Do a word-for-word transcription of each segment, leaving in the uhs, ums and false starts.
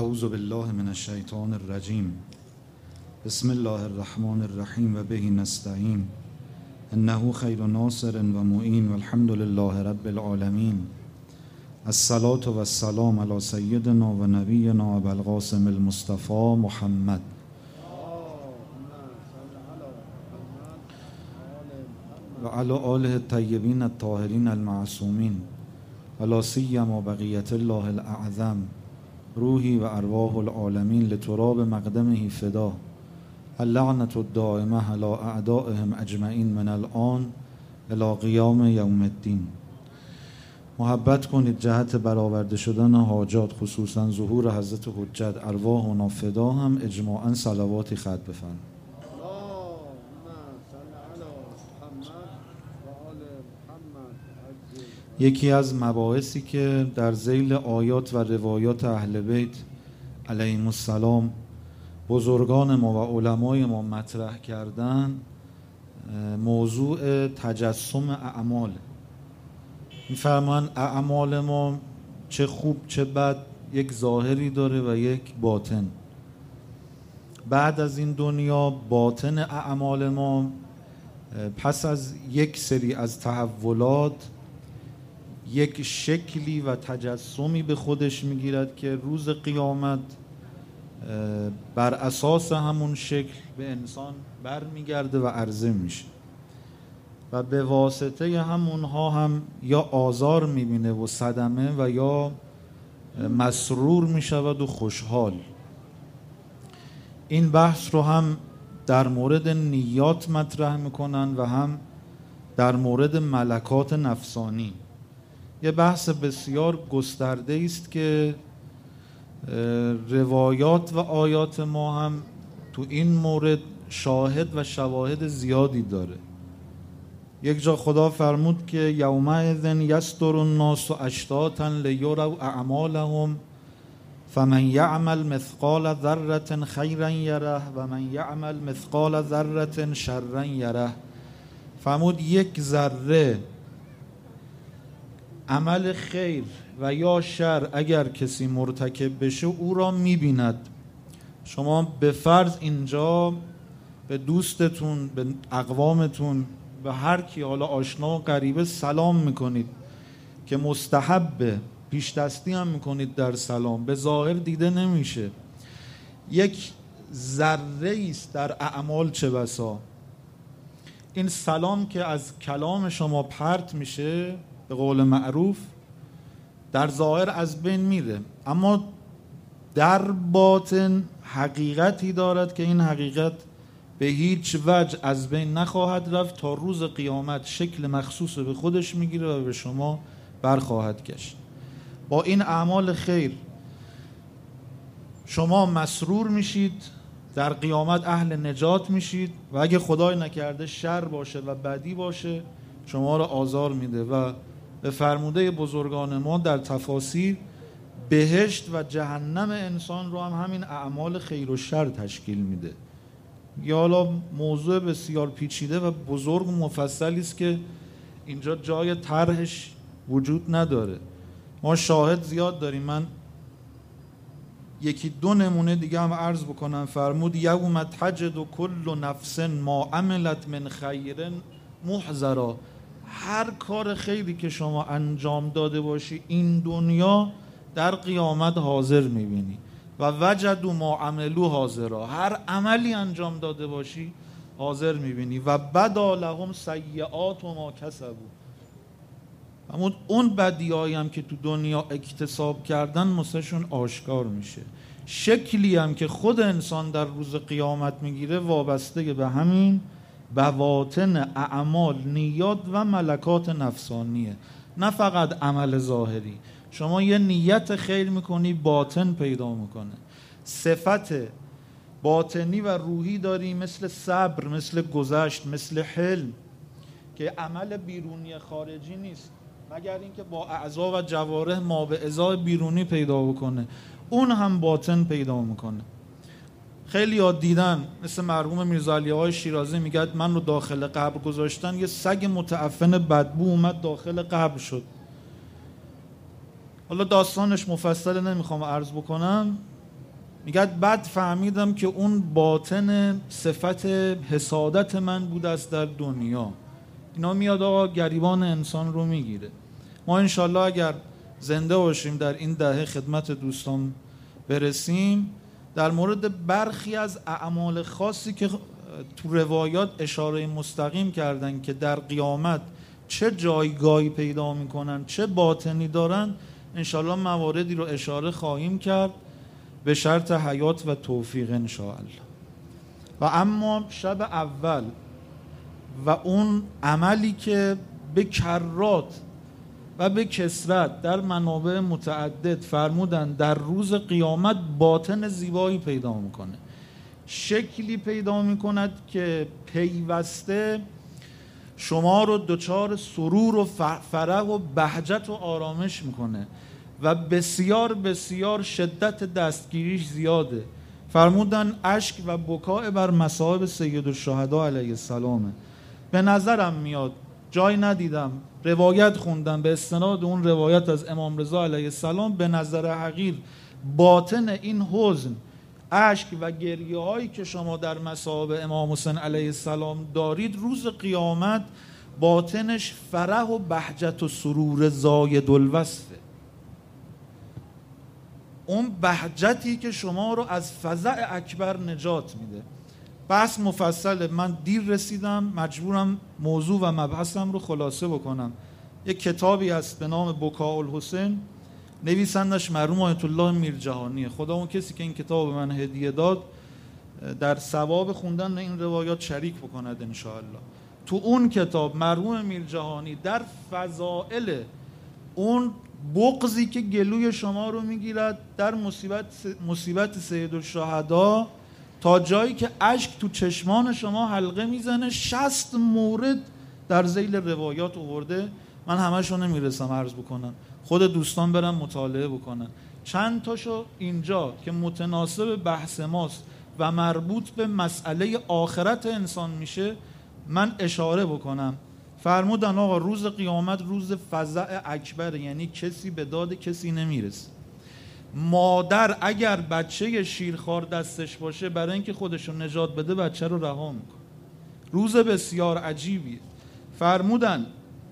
اعوذ بالله من الشیطان الرجیم. بسم الله الرحمن الرحیم و به نستعین. انه خیر ناصر و معین والحمد لله رب العالمین. الصلاة و السلام علی سیدنا و نبینا ابو القاسم المصطفى محمد و علی آله الطیبین الطاهرین المعصومین و لا سیما بقیة الله الاعظم روحی و ارواح العالمین لتراب مقدمه فدا. اللعنة الدائمة على اعدائهم اجمعین من الان الى قیام یوم الدین. محبت کنید جهت برآورده شدن حاجات، خصوصا ظهور حضرت حجت، ارواحنا فدا هم اجماعا صلواتی ختم بفرمایید. یکی از مباحثی که در ذیل آیات و روایات اهل بیت علیهم السلام بزرگان ما و علمای ما مطرح کردن موضوع تجسم اعمال. می‌فرمایند اعمال ما چه خوب چه بد یک ظاهری داره و یک باطن. بعد از این دنیا باطن اعمال ما پس از یک سری از تحولات یک شکلی و تجسمی به خودش میگیرد که روز قیامت بر اساس همون شکل به انسان برمیگرده و عرضه میشه و به واسطه همونها هم یا آزار میبینه و صدمه و یا مسرور میشود و خوشحال. این بحث رو هم در مورد نیات مطرح میکنن و هم در مورد ملکات نفسانی. یه بحث بسیار گسترده است که روایات و آیات ما هم تو این مورد شاهد و شواهد زیادی داره. یک جا خدا فرمود که یومئذ یصدر الناس اشتاتا لیروا اعمالهم فمن یعمل مثقال ذره خیرا یره و من یعمل مثقال ذره شرا یره. فرمود یک ذره عمل خیر و یا شر اگر کسی مرتکب بشه او را میبیند. شما به فرض اینجا به دوستتون، به اقوامتون، به هر کی حالا آشنا و غریبه سلام میکنید که مستحبه، پیش دستی هم میکنید در سلام، به ظاهر دیده نمیشه. یک ذره است در اعمال چه بسا. این سلام که از کلام شما پرت میشه به قول معروف در ظاهر از بین میره، اما در باطن حقیقتی دارد که این حقیقت به هیچ وجه از بین نخواهد رفت تا روز قیامت شکل مخصوص به خودش میگیره و به شما برخواهد گشت. با این اعمال خیر شما مسرور میشید، در قیامت اهل نجات میشید و اگه خدای نکرده شر باشه و بدی باشه شما را آزار میده و به فرموده بزرگان ما در تفاسیر بهشت و جهنم انسان رو هم همین اعمال خیر و شر تشکیل میده. یا حالا موضوع بسیار پیچیده و بزرگ و مفصلی است که اینجا جای طرحش وجود نداره. ما شاهد زیاد داریم. من یکی دو نمونه دیگه هم عرض بکنم. فرمود یوم تجد کل نفس ما عملت من خیر محضرا. هر کار خیری که شما انجام داده باشی این دنیا در قیامت حاضر میبینی و وجدوا ما عملوا حاضرا. هر عملی انجام داده باشی حاضر میبینی و بدا لهم سیئات ما کسبوا. اما اون بدیایی هم که تو دنیا اکتساب کردن مثلشون آشکار میشه. شکلی هم که خود انسان در روز قیامت میگیره وابسته به همین بواطن اعمال، نیات و ملکات نفسانیه، نه فقط عمل ظاهری. شما یه نیت خیر میکنی باطن پیدا میکنه. صفت باطنی و روحی داری مثل صبر، مثل گذشت، مثل حلم که عمل بیرونی خارجی نیست مگر اینکه با اعضا و جوارح ما به ازای بیرونی پیدا بکنه، اون هم باطن پیدا میکنه. خیلی یاد دیدن مثل مرحوم میرزا علی‌آقای شیرازی میگه من رو داخل قبر گذاشتن، یه سگ متعفن بدبو اومد داخل قبر شد. حالا داستانش مفصل نمیخوام عرض بکنم. میگه بعد فهمیدم که اون باطن صفت حسادت من بود است در دنیا. اینا میاد آقا گریبان انسان رو میگیره. ما انشالله اگر زنده باشیم در این دهه خدمت دوستان برسیم، در مورد برخی از اعمال خاصی که تو روایات اشاره مستقیم کردن که در قیامت چه جایگاهی پیدا میکنن، چه باطنی دارن، انشالله مواردی رو اشاره خواهیم کرد به شرط حیات و توفیق انشاءالله. و اما شب اول و اون عملی که به کرات و به کثرت در منابع متعدد فرمودن در روز قیامت باطن زیبایی پیدا میکنه، شکلی پیدا میکند که پیوسته شما رو دچار سرور و فرح و بهجت و آرامش میکنه و بسیار بسیار شدت دستگیریش زیاده. فرمودن اشک و بکاء بر مصائب سید الشهدا علیه السلامه. به نظرم میاد، جای ندیدم، روایت خوندم به استناد اون روایت از امام رضا علیه السلام، به نظر حقیر باطن این حزن، اشک و گریه هایی که شما در مصائب امام حسین علیه السلام دارید، روز قیامت باطنش فرح و بهجت و سرور زاید الوصفه. اون بهجتی که شما رو از فزع اکبر نجات میده. بحث مفصله، من دیر رسیدم، مجبورم موضوع و مبحثم رو خلاصه بکنم. یک کتابی هست به نام بکاء الحسین، نویسندش مرحوم آیت الله میرجهانیه. خدا اون کسی که این کتاب به من هدیه داد در ثواب خوندن این روایات شریک بکند انشاءالله. تو اون کتاب مرحوم میرجهانی در فضائل اون بغضی که گلوی شما رو میگیرد در مصیبت مصیبت سید الشهدا تا جایی که اشک تو چشمان شما حلقه میزنه، شصت مورد در ذیل روایات آورده. من همشو نمیرسم عرض بکنم، خود دوستان برن مطالعه بکنن. چند تاشو اینجا که متناسب بحث ماست و مربوط به مسئله آخرت انسان میشه من اشاره بکنم. فرمودن آقا روز قیامت روز فزع اکبر، یعنی کسی به داد کسی نمیرسه. مادر اگر بچه شیرخوار دستش باشه برای اینکه خودشو نجات بده بچه رو رها میکنه. روز بسیار عجیبیه. فرمودن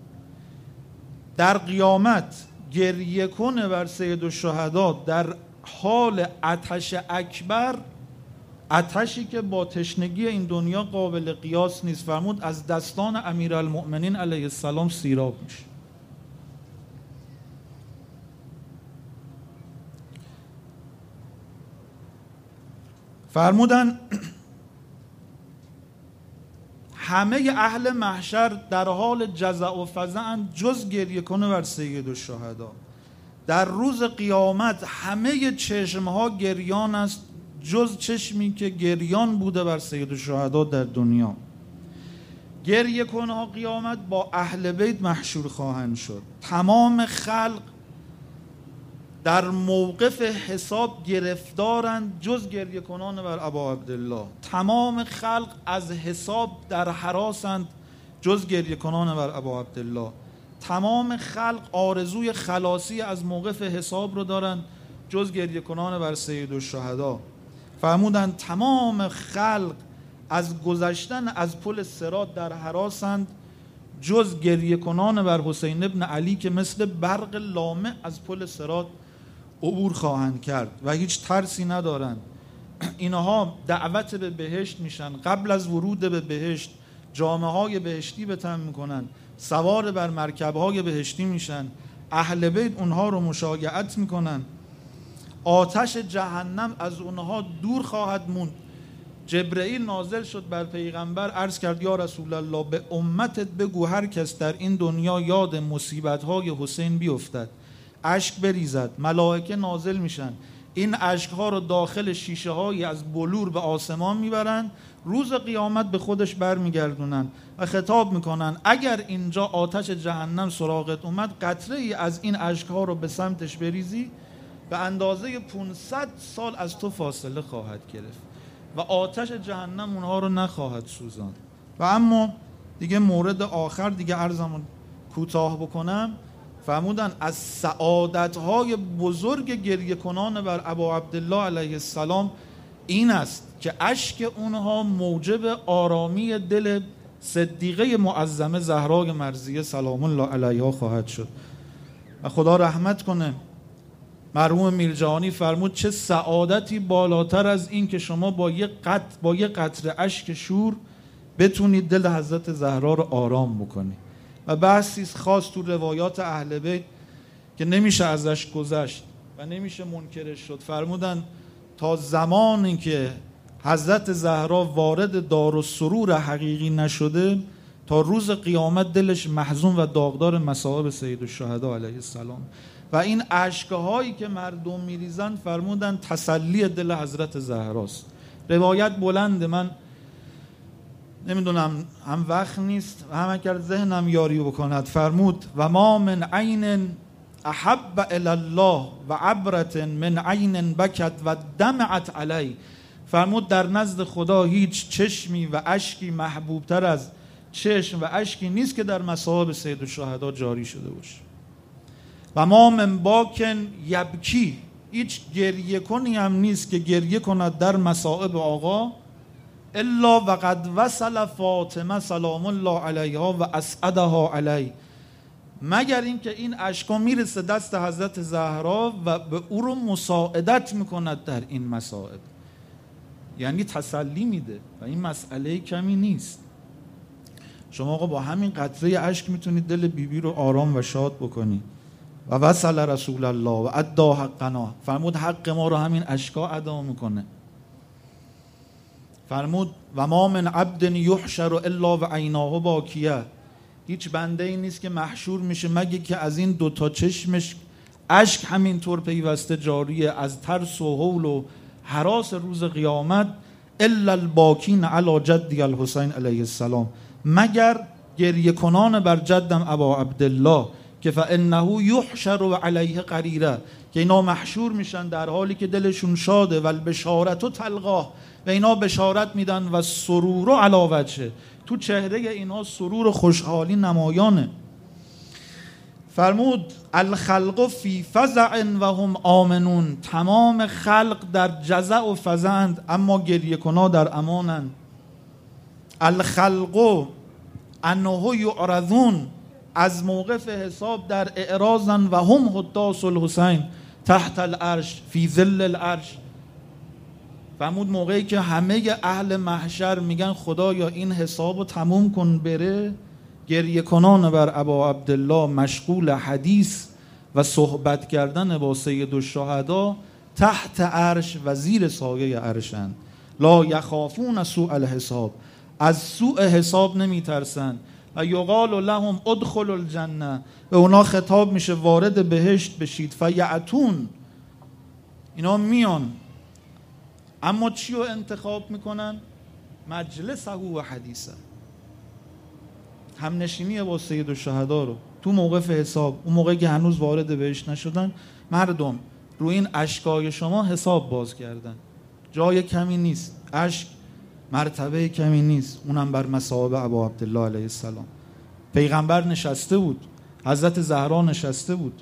در قیامت گریه کنه بر سید الشهدا در حال آتش اکبر، آتشی که با تشنگی این دنیا قابل قیاس نیست. فرمود از دستان امیرالمؤمنین علیه السلام سیراب میشه. فرمودن همه اهل محشر در حال جزع و فزعند جز گریه کنه بر سید الشهدا. در روز قیامت همه چشمها گریان است جز چشمی که گریان بوده بر سید الشهدا در دنیا. گریه کنه ها قیامت با اهل بیت محشور خواهند شد. تمام خلق در موقف حساب گرفتارند جز گریه کنان بر ابا عبدالله. تمام خلق از حساب در هراسند جز گریه کنان بر ابا عبدالله. تمام خلق آرزوی خلاصی از موقف حساب رو دارند جز گریه کنان بر سید الشهدا. فرمودند تمام خلق از گذشتن از پل صراط در هراسند جز گریه کنان بر حسین ابن علی که مثل برق لامع از پل صراط عبور خواهند کرد و هیچ ترسی ندارند. اینها دعوت به بهشت میشن، قبل از ورود به بهشت جامه های بهشتی به تن میکنن، سوار بر مرکب های بهشتی میشن، اهل بیت اونها رو مشایعت میکنن. آتش جهنم از اونها دور خواهد موند. جبرئیل نازل شد بر پیغمبر، عرض کرد یا رسول الله به امتت بگو هر کس در این دنیا یاد مصیبت های حسین بیفتد اشک بریزد. ملائکه نازل میشن، این اشک ها رو داخل شیشه های از بلور به آسمان میبرن، روز قیامت به خودش برمیگردونن و خطاب میکنن اگر اینجا آتش جهنم سراغت اومد قطره ای از این اشک ها رو به سمتش بریزی به اندازه پانصد سال از تو فاصله خواهد گرفت و آتش جهنم اونها رو نخواهد سوزاند. و اما دیگه مورد آخر دیگه عرضمون کوتاه بکنم. فرمودن از سعادت‌های بزرگ گریه کنان بر ابا عبدالله علیه السلام این است که اشک اونها موجب آرامی دل صدیقه معظمه زهرا مرضیه سلام الله علیها خواهد شد. و خدا رحمت کنه مرحوم میرجهانی فرمود چه سعادتی بالاتر از این که شما با یک قطر با یک قطره اشک شور بتونید دل حضرت زهرا رو آرام بکنی. و بحثی خاص تو روایات اهل بیت که نمیشه ازش گذشت و نمیشه منکرش شد. فرمودن تا زمانی که حضرت زهرا وارد دارالسرور حقیقی نشده تا روز قیامت دلش محزون و داغدار مصائب سید الشهدا علیه السلام. و این اشکهایی که مردم میریزن فرمودن تسلی دل حضرت زهراست. روایت بلنده، من نمیدونم هم وقت نیست و هم اگر ذهنم یاری بکند. فرمود و ما من عین احب الی الله و عبرت من عین بکت و دمعت علی. فرمود در نزد خدا هیچ چشمی و اشکی محبوبتر از چشم و اشکی نیست که در مصائب سید الشهدا جاری شده باشه. و ما من باکن یبکی، هیچ گریه کنی هم نیست که گریه کند در مصائب آقا الا وقد وصل فاطمه سلام الله علیها و اسعدها علی، مگر اینکه این اشکا میرسه دست حضرت زهرا و به او رو مساعدت میکند در این مصائب، یعنی تسلی میده و این مسئله کمی نیست. شما آقا با همین قطره اشک میتونید دل بیبی بی رو آرام و شاد بکنی. و وصل رسول الله و ادا حقنا، فرمود حق ما رو همین اشکا ادا میکنه. فرمود و ما من عبد یحشر الا و عیناه باکیه، هیچ بنده ای نیست که محشور میشه مگه که از این دوتا چشمش اشک همینطور پیوسته جاریه از ترس و هول و هراس روز قیامت. الا الباکین علی جدی الحسین علیه السلام، مگر گریه کنان بر جدم ابا عبدالله که فانه یحشر و علیه قریره، که اینا محشور میشن در حالی که دلشون شاده. و البشارت و تلقاه، و اینا بشارت میدن و سرور و علاوته، تو چهره اینا سرور و خوشحالی نمایانه. فرمود الخلق فی فزع و هم آمنون، تمام خلق در جزع و فزعند اما گریه کنا در امانند. الخلق انه یعرضون، از موقف حساب در اعراضن و هم حداث الحسین تحت العرش فی ظل العرش. فرمود موقعی که همه اهل محشر میگن خدایا این حسابو تموم کن بره، گریه کنان بر ابا عبدالله مشغول حدیث و صحبت کردن با سید الشهدا تحت عرش و زیر سایه عرشند. لا یخافون سوء الحساب، از سوء حساب نمیترسن. و یقال لهم ادخلوا الجنه، به اونا خطاب میشه وارد بهشت بشید. فیعتون، اینا میان اما چی رو انتخاب میکنن؟ مجلسه و حدیثه، هم نشینی با سید الشهدا رو تو موقف حساب. اون موقعی که هنوز وارد بهشت نشدن، مردم رو این اشکای شما حساب باز کردن. جای کمی نیست، اشک مرتبه کمی نیست، اونم بر مصائب ابا عبدالله علیه السلام. پیغمبر نشسته بود، حضرت زهرا نشسته بود،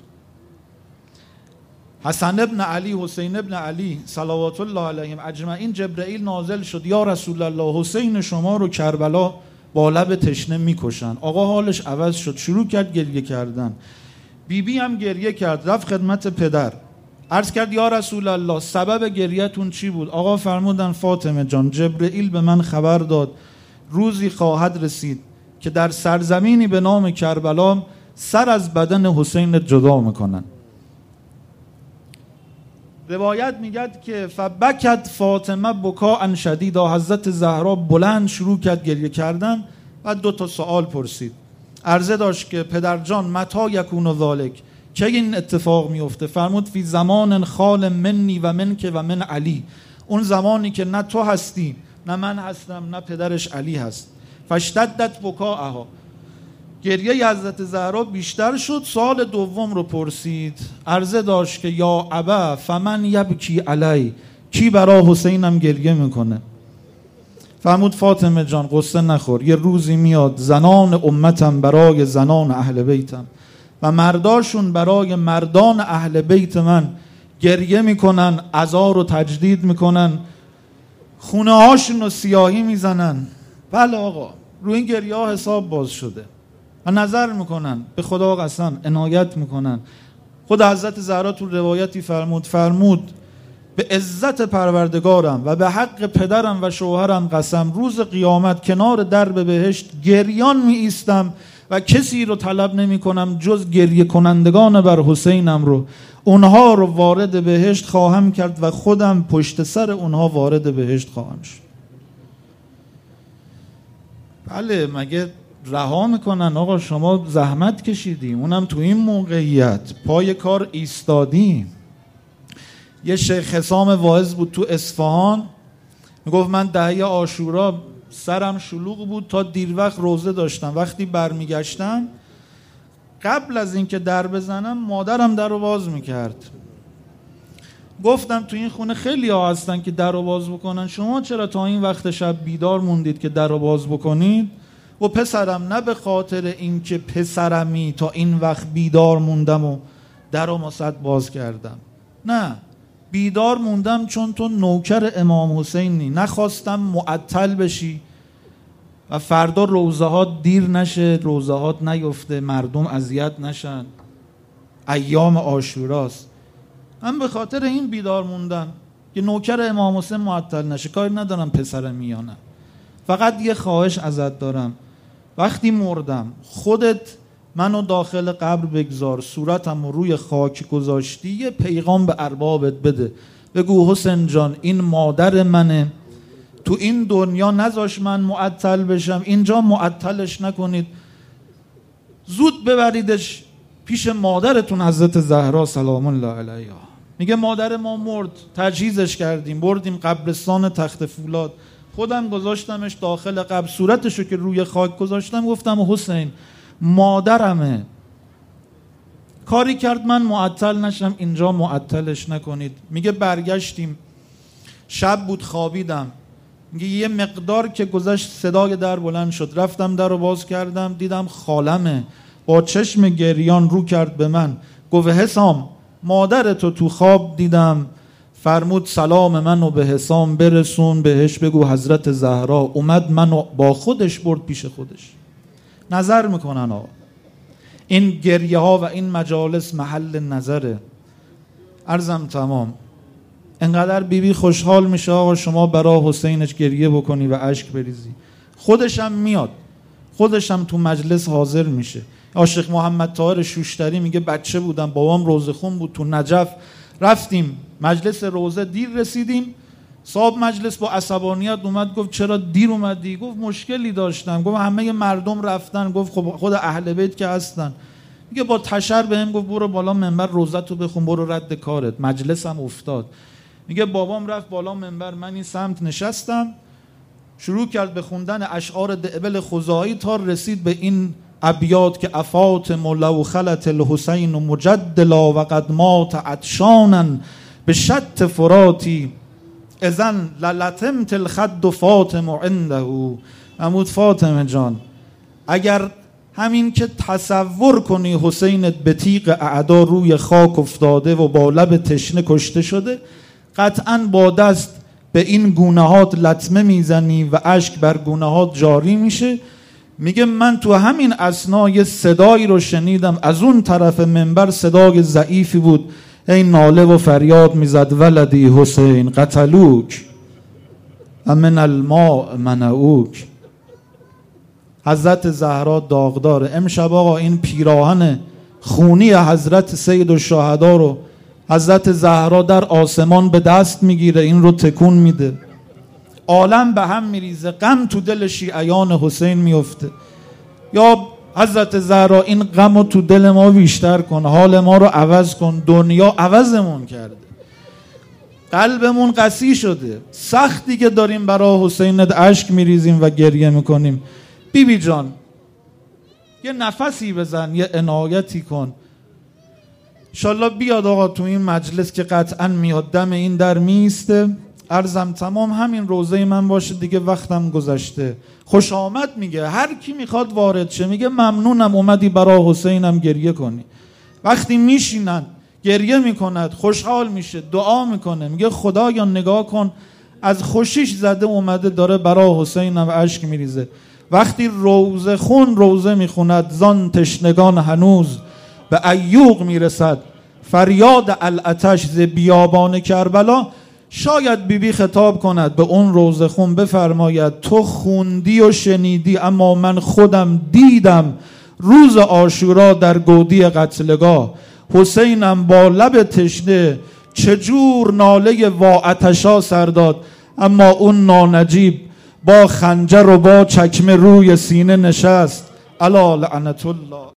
حسن ابن علی، حسین ابن علی صلوات الله علیهم اجمعین. جبرئیل نازل شد یا رسول الله حسین شما رو کربلا با لب تشنه میکشن. آقا حالش عوض شد، شروع کرد گریه کردن. بی بی هم گریه کرد، رفت خدمت پدر، عرض کرد یا رسول الله سبب گریه‌تون چی بود؟ آقا فرمودن فاطمه جان جبرئیل به من خبر داد روزی خواهد رسید که در سرزمینی به نام کربلا سر از بدن حسین جدا میکنن. روایت میگد که فبکت فاطمه بکاء شدیدا، حضرت زهرا بلند شروع کرد گریه کردن. بعد دو تا سوال پرسید، عرضه داشت که پدرجان متی یکون ذالک، چه این اتفاق میفته؟ فرمود فی زمان خال منی و منک و من علی، اون زمانی که نه تو هستی نه من هستم نه پدرش علی هست. فاشتدت بکاءها، گریه حضرت زهرا بیشتر شد. سال دوم رو پرسید، عرضه داشت که یا ابا فمن یبکی علی، کی برای حسینم گریه میکنه؟ فرمود فاطمه جان قصه نخور، یه روزی میاد زنان امتم برای زنان اهل بیتم و مرداشون برای مردان اهل بیت من گریه میکنن، عزا رو تجدید میکنن، خونه هاشون رو سیاهی میزنن. بله آقا، روی این گریه ها حساب باز شده و نظر میکنن، به خدا قسم عنایت میکنن. خود حضرت زهرا تو روایتی فرمود فرمود به عزت پروردگارم و به حق پدرم و شوهرم قسم، روز قیامت کنار درب بهشت گریان می ایستم و کسی رو طلب نمی کنم جز گریه کنندگان بر حسینم رو. اونها رو وارد بهشت خواهم کرد و خودم پشت سر اونها وارد بهشت خواهم شد. بله، مگه رها میکنن؟ آقا شما زحمت کشیدی، اونم تو این موقعیت پای کار ایستادی. یه شیخ حسام واعظ بود تو اصفهان، میگفت من دهه عاشورا سرم شلوغ بود تا دیر وقت روزه داشتم، وقتی برمیگشتم قبل از اینکه در بزنم مادرم در رو باز میکرد. گفتم تو این خونه خیلی ها هستن که در رو باز بکنن، شما چرا تا این وقت شب بیدار موندید که در رو باز بکنید؟ و پسرم نه به خاطر اینکه پسرمی تا این وقت بیدار موندم و در رو مصد باز کردم، نه، بیدار موندم چون تو نوکر امام حسینی، نخواستم معطل بشی و فردا روزه ها دیر نشه، روزه ها نیفته، مردم اذیت نشن، ایام عاشوراست. من به خاطر این بیدار موندم که نوکر امام حسین معطل نشه. کاری ندارم پسرم یا نه، فقط یه خواهش ازت دارم، وقتی مردم خودت منو داخل قبر بگذار، صورتم رو روی خاک گذاشتی، یه پیغام به اربابت بده، بگو حسین جان این مادر منه، تو این دنیا نذاش من معطل بشم، اینجا معطلش نکنید، زود ببریدش پیش مادرتون حضرت زهرا سلام الله علیها. میگه مادر ما مرد، تجهیزش کردیم، بردیم قبرستان تخت فولاد، خودم گذاشتمش داخل قبر، صورتشو که روی خاک گذاشتم گفتم حسین مادرمه، کاری کرد من معطل نشم، اینجا معطلش نکنید. میگه برگشتیم، شب بود خوابیدم، میگه یه مقدار که گذشت صدای در بلند شد، رفتم در رو باز کردم، دیدم خالمه، با چشم گریان رو کرد به من، گفت حسام مادرتو تو خواب دیدم، فرمود سلام منو به حسام برسون، بهش بگو حضرت زهرا اومد منو با خودش برد پیش خودش. نظر میکنن آقا، این گریه ها و این مجالس محل نظره. عرضم تمام. انقدر بیبی خوشحال میشه آقا شما برای حسینش گریه بکنی و اشک بریزی، خودشم میاد، خودشم تو مجلس حاضر میشه. عاشق محمد طاهر شوشتری میگه بچه بودم، بابام روزه خون بود تو نجف، رفتیم مجلس روزه دیر رسیدیم، صاحب مجلس با عصبانیت اومد گفت چرا دیر اومدی؟ گفت مشکلی داشتم. گفت همه مردم رفتن. گفت خب خود اهل بیت که هستن. میگه با تشر بهم گفت برو بالا منبر روزتو بخون، برو رد کارت. مجلسم افتاد. میگه بابام رفت بالا منبر، من این سمت نشستم، شروع کرد به خوندن اشعار دعبل خزاعی تا رسید به این ابیات که افاطم لو خلت الحسین مجدلا و قد مات عطشانا به شط فراتی اذن للتمت الخد فاطم عنده. عمود فاطمه جان، اگر همین که تصور کنی حسینت به تیغ اعدا روی خاک افتاده و با لب تشنه کشته شده، قطعاً با دست به این گونه‌هات لطمه میزنی و اشک بر گونه‌هات جاری میشه. میگه من تو همین اثنا یه صدایی رو شنیدم از اون طرف منبر، صدای ضعیفی بود، این ناله و فریاد میزد ولدی حسین قتلوک من الماء منعوک. حضرت زهرا داغداره. امشب آقا این پیراهن خونی حضرت سید الشهدا رو حضرت زهرا در آسمان به دست میگیره، این رو تکون میده، عالم به هم میریزه، غم تو دل شیعیان حسین میفته. یا حضرت زهرا این غم رو تو دل ما بیشتر کن، حال ما رو عوض کن، دنیا عوضمون کرده، قلبمون قسی شده، سختی که داریم برای حسینت اشک میریزیم و گریه میکنیم. بی بی جان یه نفسی بزن، یه عنایتی کن، انشالله بیاد آقا تو این مجلس که قطعا میاد، دم این در میسته، عرضم تمام همین روزه من باشه دیگه، وقتم گذشته. خوش آمد میگه هر کی میخواد وارد شه، میگه ممنونم اومدی برا حسینم گریه کنی. وقتی میشینن گریه میکند، خوشحال میشه، دعا میکنه، میگه خدایا نگاه کن از خوشیش زده اومده داره برا حسینم اشک میریزه. وقتی روزه خون روزه میخوند، زان تشنگان هنوز به ایوق میرسد فریاد العطش ز بیابان کربلا. شاید بی بی خطاب کند به اون روزه خون، بفرماید تو خوندی و شنیدی اما من خودم دیدم روز عاشورا در گودی قتلگاه. حسینم با لب تشنه چجور ناله وا عطشا سر داد، اما اون نانجیب با خنجر و با چکمه روی سینه نشست. الا لعنت الله.